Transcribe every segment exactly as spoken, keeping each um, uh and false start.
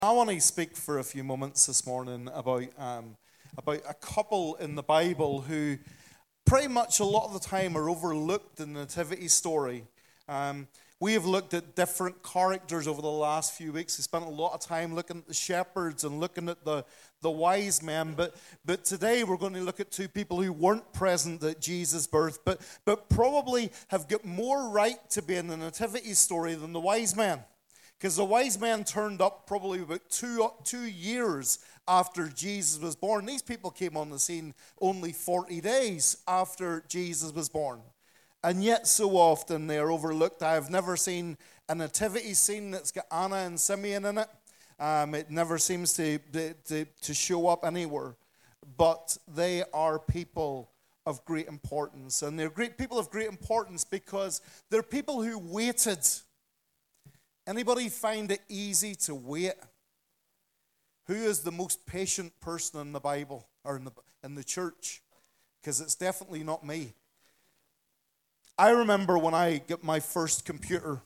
I want to speak for a few moments this morning about um, about a couple in the Bible who pretty much a lot of the time are overlooked in the nativity story. Um, we have looked at different characters over the last few weeks. We spent a lot of time looking at the shepherds and looking at the, the wise men. But but today we're going to look at two people who weren't present at Jesus' birth, but but probably have got more right to be in the nativity story than the wise men. Because the wise men turned up probably about two, two years after Jesus was born. These people came on the scene only forty days after Jesus was born. And yet so often they are overlooked. I have never seen a nativity scene that's got Anna and Simeon in it. Um, it never seems to, to, to show up anywhere. But they are people of great importance. And they're great people of great importance because they're people who waited. Anybody find it easy to wait? Who is the most patient person in the Bible or in the in the church? Because it's definitely not me. I remember when I got my first computer.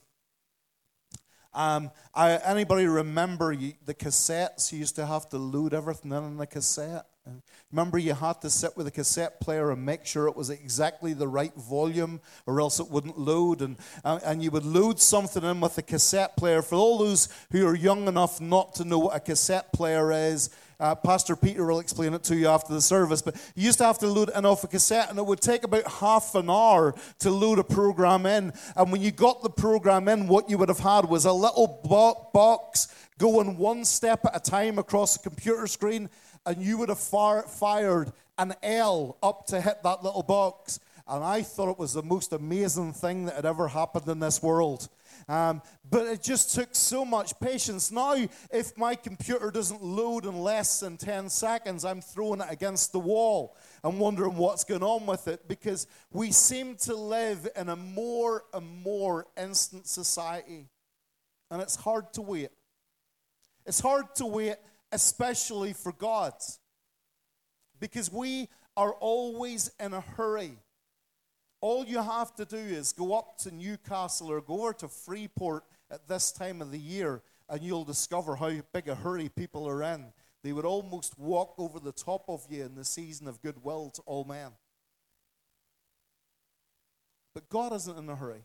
Um, I, anybody remember you, the cassettes? You used to have to load everything in on the cassette. Remember, you had to sit with a cassette player and make sure it was exactly the right volume, or else it wouldn't load. And and you would load something in with a cassette player. For all those who are young enough not to know what a cassette player is, uh, Pastor Peter will explain it to you after the service. But you used to have to load it in off a cassette, and it would take about half an hour to load a program in. And when you got the program in, what you would have had was a little bo- box going one step at a time across the computer screen. And you would have far, fired an L up to hit that little box. And I thought it was the most amazing thing that had ever happened in this world. Um, but it just took so much patience. Now, if my computer doesn't load in less than ten seconds, I'm throwing it against the wall and wondering what's going on with it. Because we seem to live in a more and more instant society. And it's hard to wait. It's hard to wait, especially for God, because we are always in a hurry. All you have to do is go up to Newcastle or go over to Freeport at this time of the year, and you'll discover how big a hurry people are in. They would almost walk over the top of you in the season of goodwill to all men. But God isn't in a hurry.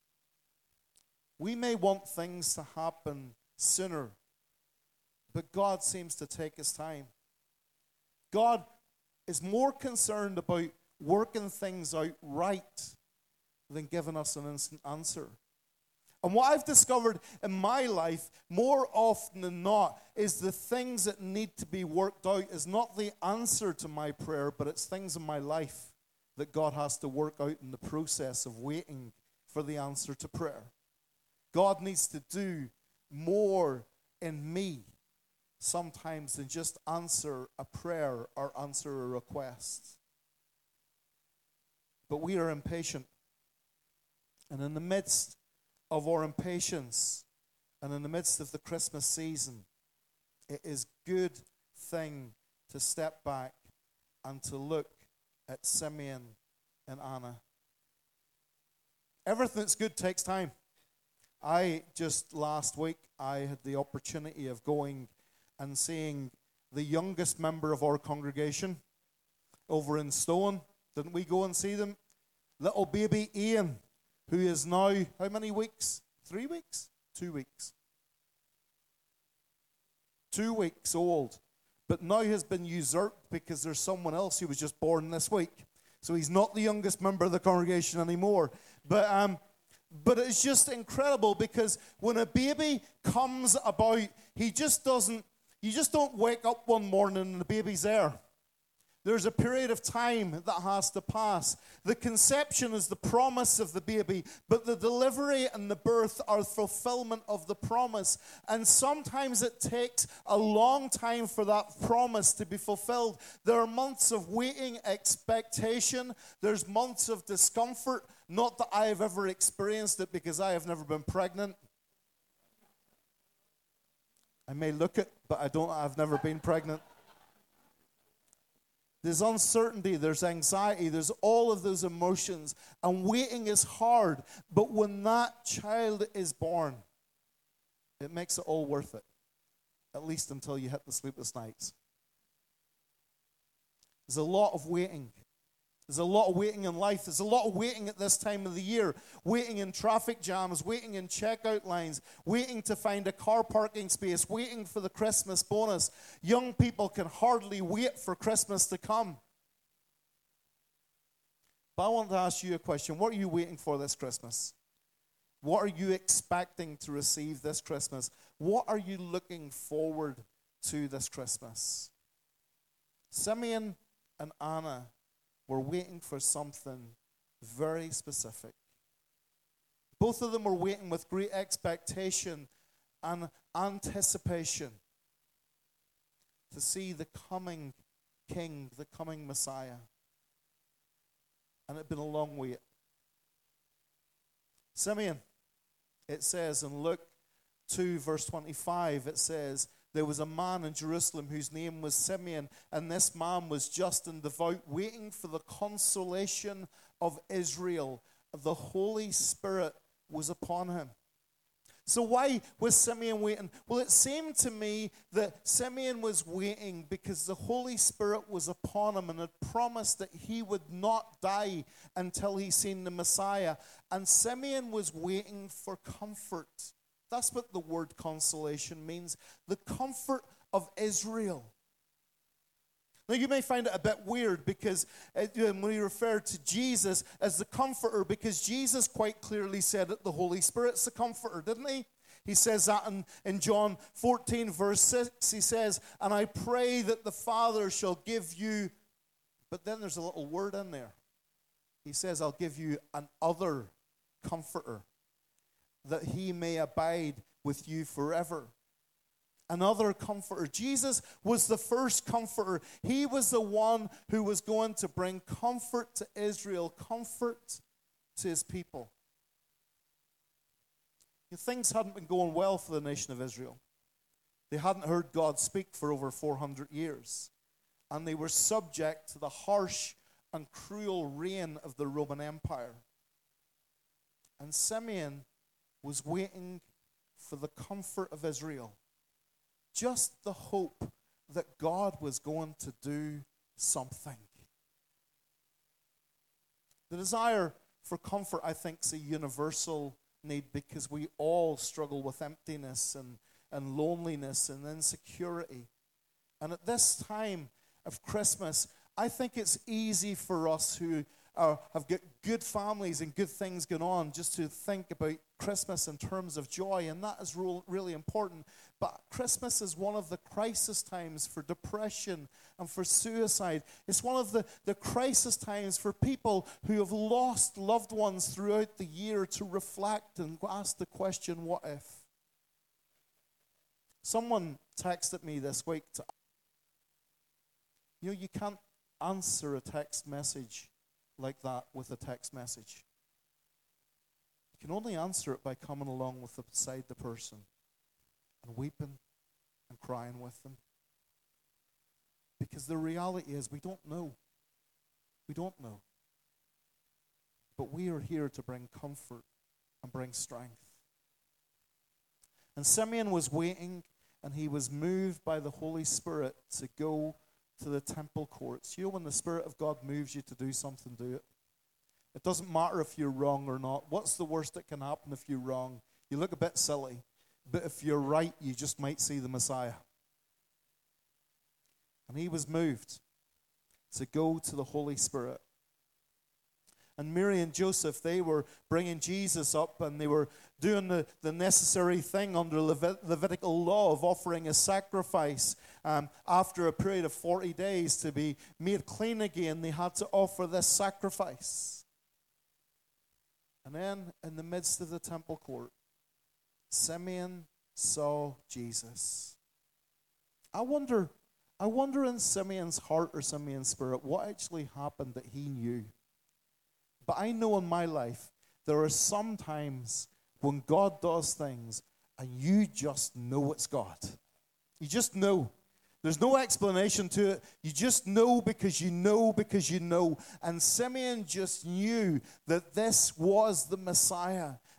We may want things to happen sooner, but God seems to take his time. God is more concerned about working things out right than giving us an instant answer. And what I've discovered in my life, more often than not, is the things that need to be worked out is not the answer to my prayer, but it's things in my life that God has to work out in the process of waiting for the answer to prayer. God needs to do more in me sometimes than just answer a prayer or answer a request. But we are impatient. And in the midst of our impatience and in the midst of the Christmas season, it is a good thing to step back and to look at Simeon and Anna. Everything that's good takes time. I just last week, I had the opportunity of going and seeing the youngest member of our congregation over in Stone. Didn't we go and see them? Little baby Ian, who is now, how many weeks? Three weeks? Two weeks. Two weeks old. But now has been usurped because there's someone else who was just born this week. So he's not the youngest member of the congregation anymore. But um, but it's just incredible because when a baby comes about, he just doesn't, you just don't wake up one morning and the baby's there. There's a period of time that has to pass. The conception is the promise of the baby, but the delivery and the birth are fulfillment of the promise. And sometimes it takes a long time for that promise to be fulfilled. There are months of waiting, expectation. There's months of discomfort. Not that I have ever experienced it because I have never been pregnant. I may look it, but I don't. I've never been pregnant. There's uncertainty, there's anxiety, there's all of those emotions. And waiting is hard. But when that child is born, it makes it all worth it. at least until you hit the sleepless nights. There's a lot of waiting. There's a lot of waiting in life. There's a lot of waiting at this time of the year. Waiting in traffic jams, waiting in checkout lines, waiting to find a car parking space, waiting for the Christmas bonus. Young people can hardly wait for Christmas to come. But I want to ask you a question. What are you waiting for this Christmas? What are you expecting to receive this Christmas? What are you looking forward to this Christmas? Simeon and Anna were waiting for something very specific. Both of them were waiting with great expectation and anticipation to see the coming King, the coming Messiah. And it had been a long wait. Simeon, it says in Luke two, verse twenty-five, it says, there was a man in Jerusalem whose name was Simeon, and this man was just and devout, waiting for the consolation of Israel. The Holy Spirit was upon him. So why was Simeon waiting? Well, it seemed to me that Simeon was waiting because the Holy Spirit was upon him and had promised that he would not die until he seen the Messiah. And Simeon was waiting for comfort. That's what the word consolation means. The comfort of Israel. Now, you may find it a bit weird because uh, when we refer to Jesus as the comforter, because Jesus quite clearly said that the Holy Spirit's the comforter, didn't he? He says that in, in John fourteen, verse six. He says, and I pray that the Father shall give you, but then there's a little word in there. He says, I'll give you an other comforter, that he may abide with you forever. Another comforter. Jesus was the first comforter. He was the one who was going to bring comfort to Israel, comfort to his people. You know, things hadn't been going well for the nation of Israel. They hadn't heard God speak for over four hundred years. And they were subject to the harsh and cruel reign of the Roman Empire. And Simeon was waiting for the comfort of Israel. Just the hope that God was going to do something. The desire for comfort, I think, is a universal need because we all struggle with emptiness and, and loneliness and insecurity. And at this time of Christmas, I think it's easy for us who are, have got good families and good things going on just to think about Christmas in terms of joy, and that is real, really important. But Christmas is one of the crisis times for depression and for suicide. It's one of the, the crisis times for people who have lost loved ones throughout the year to reflect and ask the question, what if? Someone texted me this week to, you know, you can't answer a text message like that with a text message. You can only answer it by coming along with the, beside the person and weeping and crying with them. Because the reality is we don't know. We don't know. But we are here to bring comfort and bring strength. And Simeon was waiting, and he was moved by the Holy Spirit to go to the temple courts. You know, when the Spirit of God moves you to do something, do it. It doesn't matter if you're wrong or not. What's the worst that can happen if you're wrong? You look a bit silly. But if you're right, you just might see the Messiah. And he was moved to go to the Holy Spirit. And Mary and Joseph, they were bringing Jesus up, and they were doing the, the necessary thing under Levit- Levitical law of offering a sacrifice. Um, after a period of forty days to be made clean again, they had to offer this sacrifice. And then, in the midst of the temple court, Simeon saw Jesus. I wonder, I wonder in Simeon's heart or Simeon's spirit, what actually happened that he knew. But I know in my life, there are some times when God does things and you just know it's God. You just know. There's no explanation to it. You just know because you know because you know. And Simeon just knew that this was the Messiah.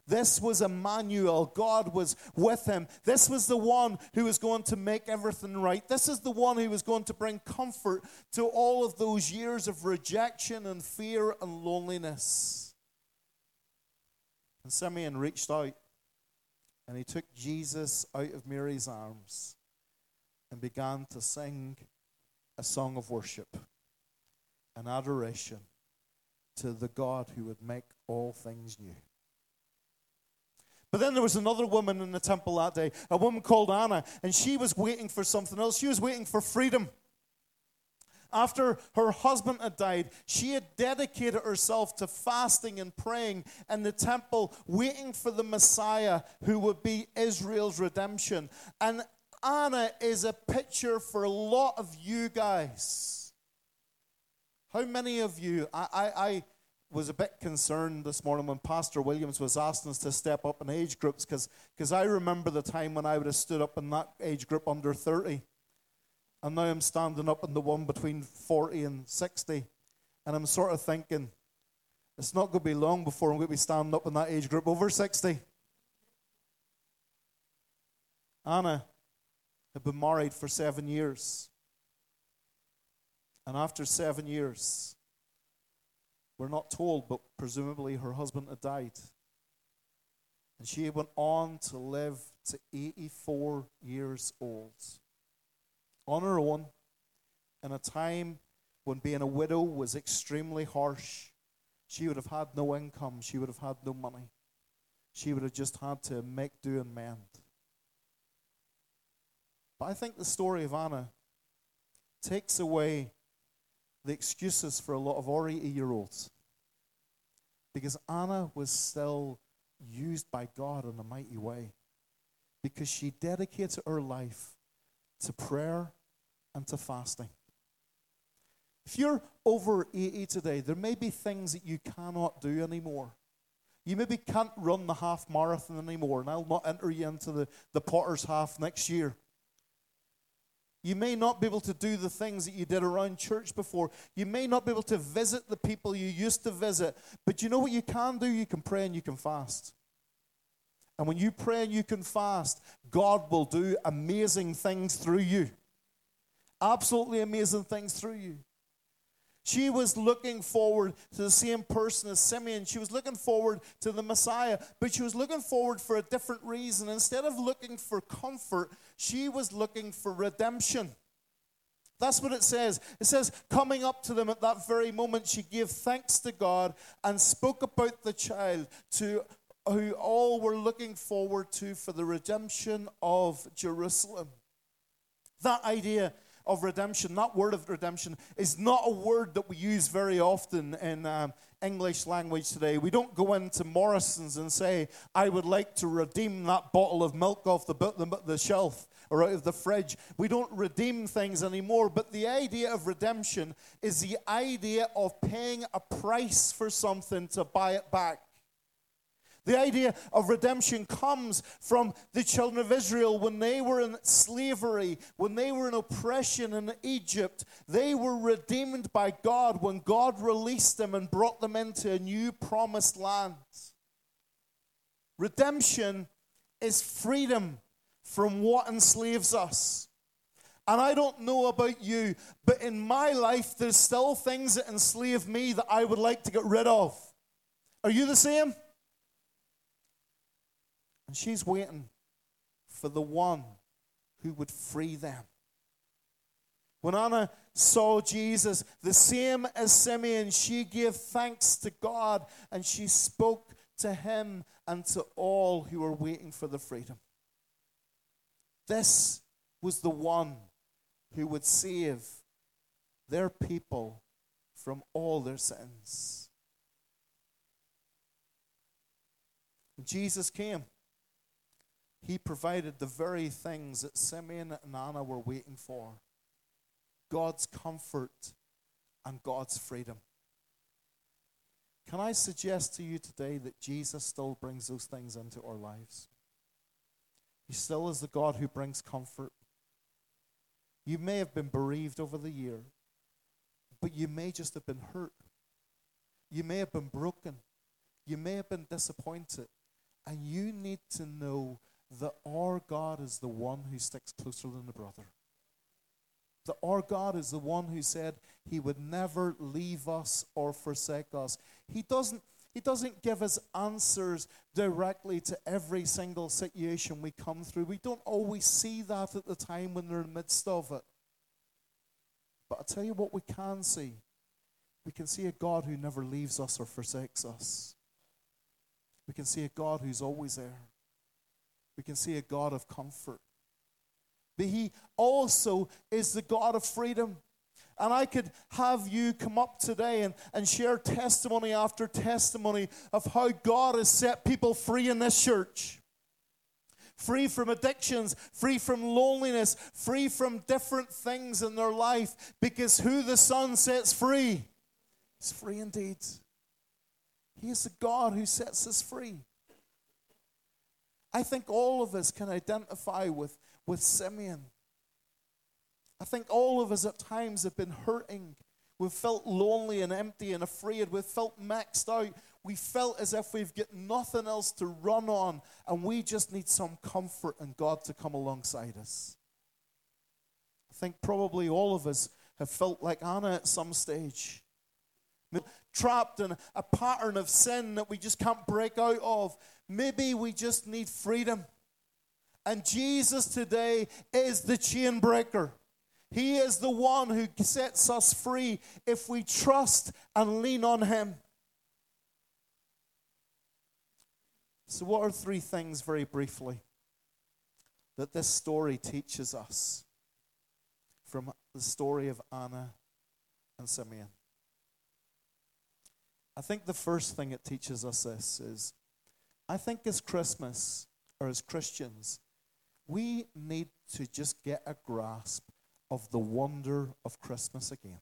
This was Emmanuel. God was with him. This was the one who was going to make everything right. This is the one who was going to bring comfort to all of those years of rejection and fear and loneliness. And Simeon reached out and he took Jesus out of Mary's arms and began to sing a song of worship and adoration to the God who would make all things new. But then there was another woman in the temple that day, a woman called Anna, and she was waiting for something else. She was waiting for freedom. After her husband had died, she had dedicated herself to fasting and praying in the temple, waiting for the Messiah who would be Israel's redemption. And Anna is a picture for a lot of you guys. How many of you, I, I, I was a bit concerned this morning when Pastor Williams was asking us to step up in age groups, because I remember the time when I would have stood up in that age group under thirty. And now I'm standing up in the one between forty and sixty. And I'm sort of thinking, it's not going to be long before I'm going to be standing up in that age group over sixty. Anna had been married for seven years. And after seven years, we're not told, but presumably her husband had died. And she went on to live to eighty-four years old. On her own, in a time when being a widow was extremely harsh. She would have had no income. She would have had no money. She would have just had to make do and mend. But I think the story of Anna takes away the excuses for a lot of our eighty-year-olds. Because Anna was still used by God in a mighty way. Because she dedicated her life to prayer and to fasting. If you're over eighty today, there may be things that you cannot do anymore. You maybe can't run the half marathon anymore, and I'll not enter you into the, the Potter's half next year. You may not be able to do the things that you did around church before. You may not be able to visit the people you used to visit. But you know what you can do? You can pray and you can fast. And when you pray and you can fast, God will do amazing things through you. Absolutely amazing things through you. She was looking forward to the same person as Simeon. She was looking forward to the Messiah, but she was looking forward for a different reason. Instead of looking for comfort, she was looking for redemption. That's what it says. It says, coming up to them at that very moment, she gave thanks to God and spoke about the child to who all were looking forward to for the redemption of Jerusalem. That idea of redemption, that word of redemption, is not a word that we use very often in um, English language today. We don't go into Morrison's and say, I would like to redeem that bottle of milk off the, the, the shelf or out of the fridge. We don't redeem things anymore, but the idea of redemption is the idea of paying a price for something to buy it back. The idea of redemption comes from the children of Israel when they were in slavery, when they were in oppression in Egypt. They were redeemed by God when God released them and brought them into a new promised land. Redemption is freedom from what enslaves us. And I don't know about you, but in my life, there's still things that enslave me that I would like to get rid of. Are you the same? And she's waiting for the one who would free them. When Anna saw Jesus, the same as Simeon, she gave thanks to God and she spoke to him and to all who were waiting for the freedom. This was the one who would save their people from all their sins. When Jesus came, he provided the very things that Simeon and Anna were waiting for. God's comfort and God's freedom. Can I suggest to you today that Jesus still brings those things into our lives? He still is the God who brings comfort. You may have been bereaved over the year, but you may just have been hurt. You may have been broken. You may have been disappointed. And you need to know that our God is the one who sticks closer than a brother. That our God is the one who said he would never leave us or forsake us. He doesn't, he doesn't give us answers directly to every single situation we come through. We don't always see that at the time when we're in the midst of it. But I'll tell you what we can see. We can see a God who never leaves us or forsakes us. We can see a God who's always there. We can see a God of comfort. But he also is the God of freedom. And I could have you come up today and, and share testimony after testimony of how God has set people free in this church. Free from addictions, free from loneliness, free from different things in their life. Because who the Son sets free is free indeed. He is the God who sets us free. I think all of us can identify with, with Simeon. I think all of us at times have been hurting. We've felt lonely and empty and afraid. We've felt maxed out. We felt as if we've got nothing else to run on, and we just need some comfort and God to come alongside us. I think probably all of us have felt like Anna at some stage. Trapped in a pattern of sin that we just can't break out of. Maybe we just need freedom. And Jesus today is the chain breaker. He is the one who sets us free if we trust and lean on him. So what are three things, very briefly, that this story teaches us from the story of Anna and Simeon? I think the first thing it teaches us this is, I think as Christmas, or as Christians, we need to just get a grasp of the wonder of Christmas again.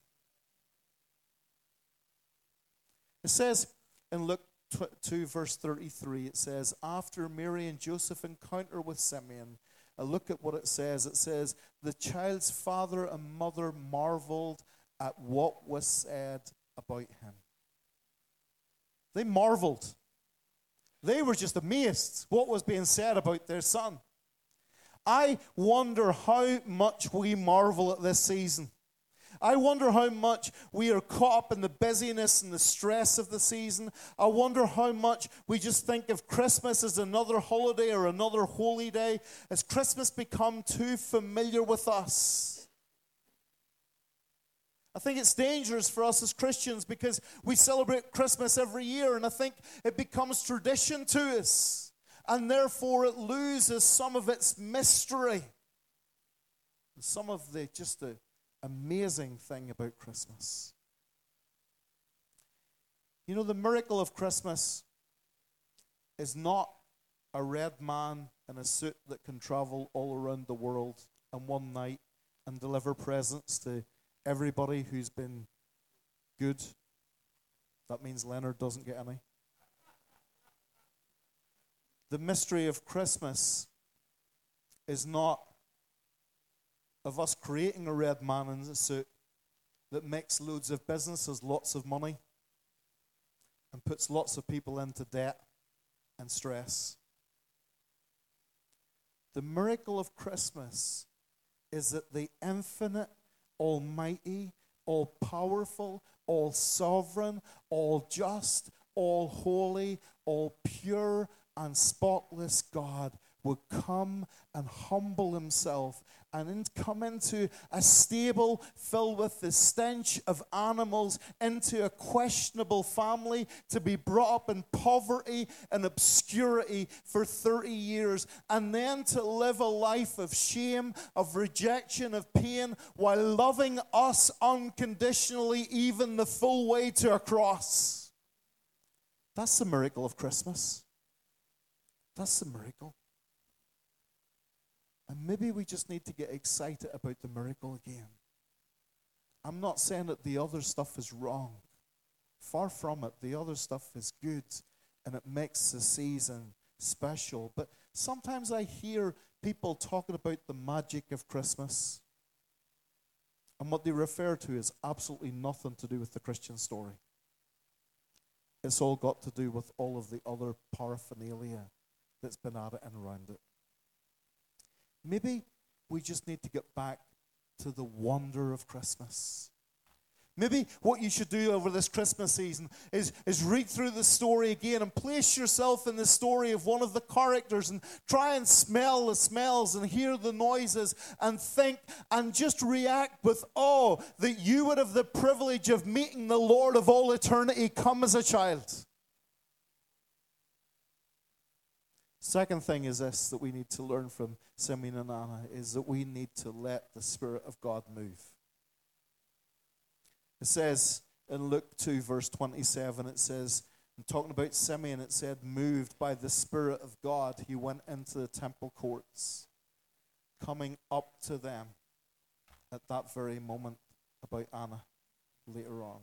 It says in Luke two, verse thirty-three, it says, after Mary and Joseph encounter with Simeon, a look at what it says. It says, the child's father and mother marveled at what was said about him. They marveled. They were just amazed what was being said about their son. I wonder how much we marvel at this season. I wonder how much we are caught up in the busyness and the stress of the season. I wonder how much we just think of Christmas as another holiday or another holy day. Has Christmas become too familiar with us? I think it's dangerous for us as Christians because we celebrate Christmas every year, and I think it becomes tradition to us, and therefore it loses some of its mystery, some of the just the amazing thing about Christmas. You know, the miracle of Christmas is not a red man in a suit that can travel all around the world in one night and deliver presents to everybody who's been good. That means Leonard doesn't get any. The mystery of Christmas is not of us creating a red man in a suit that makes loads of business, has lots of money, and puts lots of people into debt and stress. The miracle of Christmas is that the infinite, almighty, all-powerful, all-sovereign, all-just, all-holy, all-pure, and spotless God would come and humble himself and in, come into a stable filled with the stench of animals, into a questionable family, to be brought up in poverty and obscurity for thirty years, and then to live a life of shame, of rejection, of pain, while loving us unconditionally, even the full way to a cross. That's the miracle of Christmas. That's the miracle. And maybe we just need to get excited about the miracle again. I'm not saying that the other stuff is wrong. Far from it. The other stuff is good, and it makes the season special. But sometimes I hear people talking about the magic of Christmas, and what they refer to is absolutely nothing to do with the Christian story. It's all got to do with all of the other paraphernalia that's been at it and around it. Maybe we just need to get back to the wonder of Christmas. Maybe what you should do over this Christmas season is, is read through the story again and place yourself in the story of one of the characters and try and smell the smells and hear the noises and think and just react with awe that you would have the privilege of meeting the Lord of all eternity come as a child. Second thing is this that we need to learn from Simeon and Anna is that we need to let the Spirit of God move. It says in Luke two, verse twenty-seven, it says, and talking about Simeon, it said, moved by the Spirit of God, he went into the temple courts, coming up to them at that very moment about Anna later on.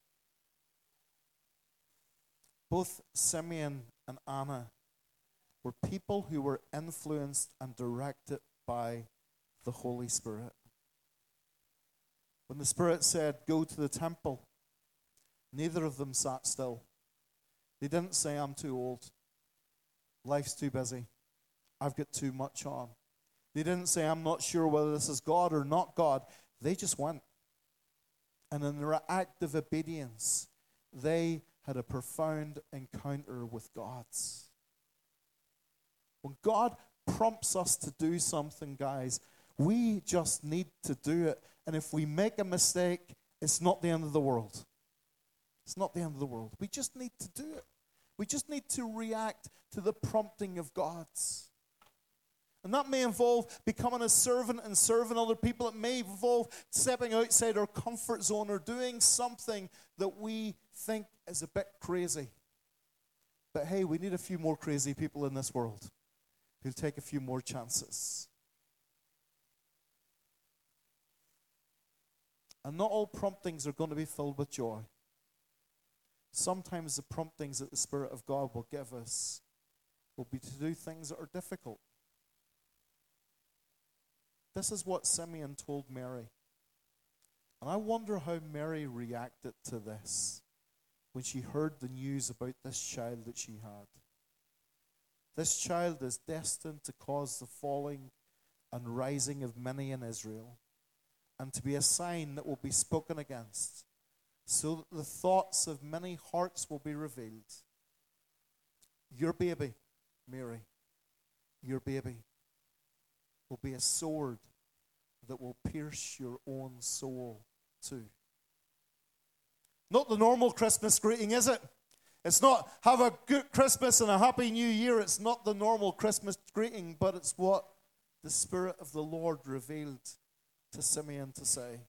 Both Simeon and Anna were people who were influenced and directed by the Holy Spirit. When the Spirit said, go to the temple, neither of them sat still. They didn't say, I'm too old. Life's too busy. I've got too much on. They didn't say, I'm not sure whether this is God or not God. They just went. And in their act of obedience, they had a profound encounter with God. When God prompts us to do something, guys, we just need to do it. And if we make a mistake, it's not the end of the world. It's not the end of the world. We just need to do it. We just need to react to the prompting of God's. And that may involve becoming a servant and serving other people. It may involve stepping outside our comfort zone or doing something that we think is a bit crazy. But hey, we need a few more crazy people in this world who'll take a few more chances. And not all promptings are going to be filled with joy. Sometimes the promptings that the Spirit of God will give us will be to do things that are difficult. This is what Simeon told Mary. And I wonder how Mary reacted to this when she heard the news about this child that she had. This child is destined to cause the falling and rising of many in Israel, and to be a sign that will be spoken against, so that the thoughts of many hearts will be revealed. Your baby, Mary, your baby will be a sword that will pierce your own soul too. Not the normal Christmas greeting, is it? It's not have a good Christmas and a happy new year. It's not the normal Christmas greeting, but it's what the Spirit of the Lord revealed to Simeon to say.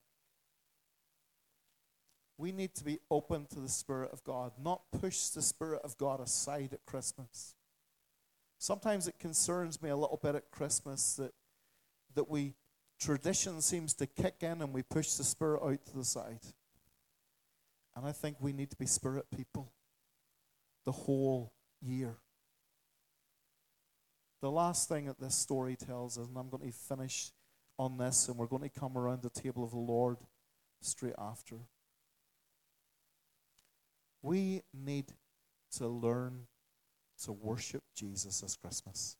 We need to be open to the Spirit of God, not push the Spirit of God aside at Christmas. Sometimes it concerns me a little bit at Christmas that that we tradition seems to kick in and we push the Spirit out to the side. And I think we need to be Spirit people the whole year. The last thing that this story tells us, and I'm going to finish on this, and we're going to come around the table of the Lord straight after. We need to learn to worship Jesus this Christmas.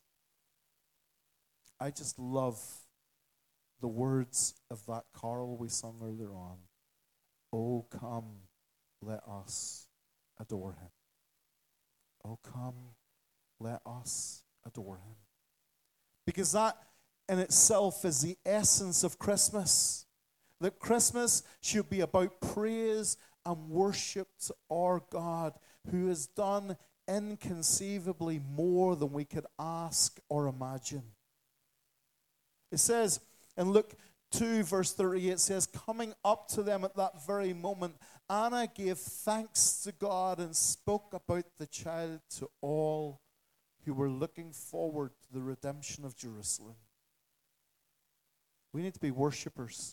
I just love the words of that carol we sung earlier on. Oh, come, let us adore him. Oh, come, let us adore him. Because that in itself is the essence of Christmas. That Christmas should be about praise and worship to our God, who has done inconceivably more than we could ask or imagine. It says in Luke two, verse thirty-eight, it says, coming up to them at that very moment, Anna gave thanks to God and spoke about the child to all who were looking forward to the redemption of Jerusalem. We need to be worshipers.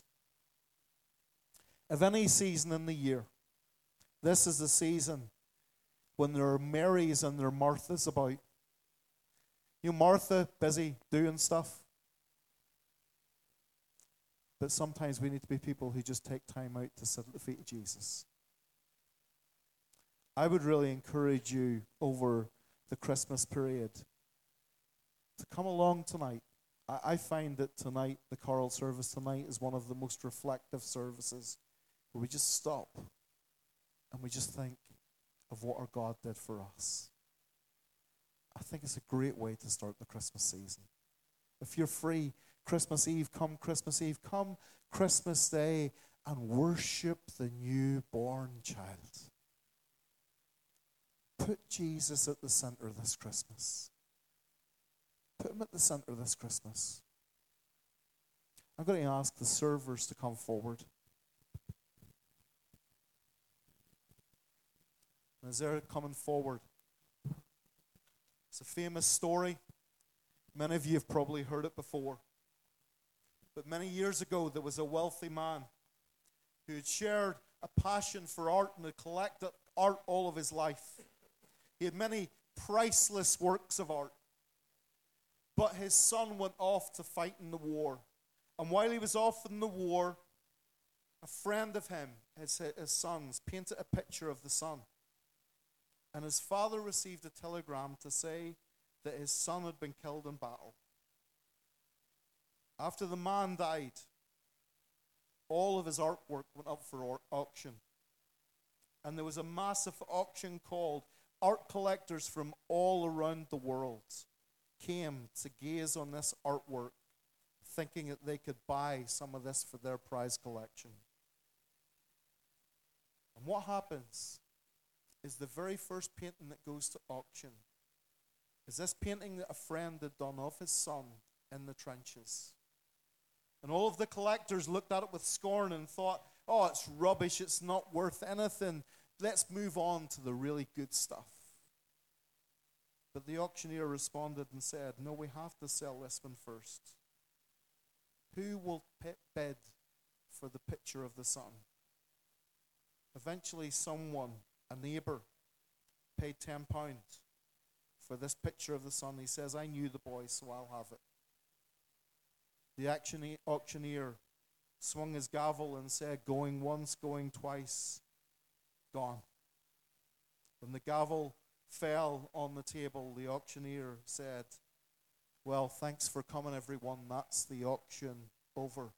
Of any season in the year, this is the season when there are Marys and there are Marthas about. You know, Martha, busy doing stuff. But sometimes we need to be people who just take time out to sit at the feet of Jesus. I would really encourage you over the Christmas period to come along tonight. I, I find that tonight, the choral service tonight, is one of the most reflective services where we just stop and we just think of what our God did for us. I think it's a great way to start the Christmas season. If you're free, Christmas Eve, come Christmas Eve, come Christmas Day and worship the newborn child. Put Jesus at the center this Christmas. Put him at the center this Christmas. I'm going to ask the servers to come forward. And as they're coming forward, it's a famous story. Many of you have probably heard it before. But many years ago, there was a wealthy man who had shared a passion for art and had collected art all of his life. He had many priceless works of art. But his son went off to fight in the war. And while he was off in the war, a friend of him, his, his son's, painted a picture of the son. And his father received a telegram to say that his son had been killed in battle. After the man died, all of his artwork went up for auction. And there was a massive auction called. Art collectors from all around the world came to gaze on this artwork, thinking that they could buy some of this for their prize collection. And what happens is the very first painting that goes to auction is this painting that a friend had done of his son in the trenches. And all of the collectors looked at it with scorn and thought, oh, it's rubbish, it's not worth anything. Let's move on to the really good stuff. But the auctioneer responded and said, no, we have to sell this one first. Who will bid for the picture of the son? Eventually someone, a neighbor, paid ten pounds for this picture of the son. He says, I knew the boy, so I'll have it. The auctioneer swung his gavel and said, going once, going twice, gone. When the gavel fell on the table, the auctioneer said, well, thanks for coming, everyone. That's the auction over.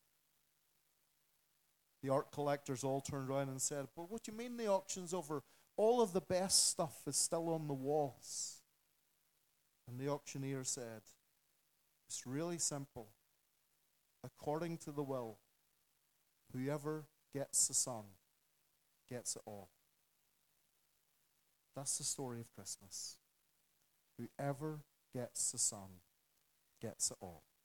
The art collectors all turned around and said, but what do you mean the auction's over? All of the best stuff is still on the walls. And the auctioneer said, it's really simple. According to the will, whoever gets the son gets it all. That's the story of Christmas. Whoever gets the son gets it all.